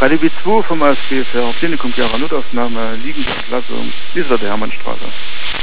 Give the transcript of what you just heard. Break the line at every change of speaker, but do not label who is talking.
3dB 2 vom ASB für Klinikum Gera Notaufnahme, liegende Entlassung, Wiesbaden Hermannstraße.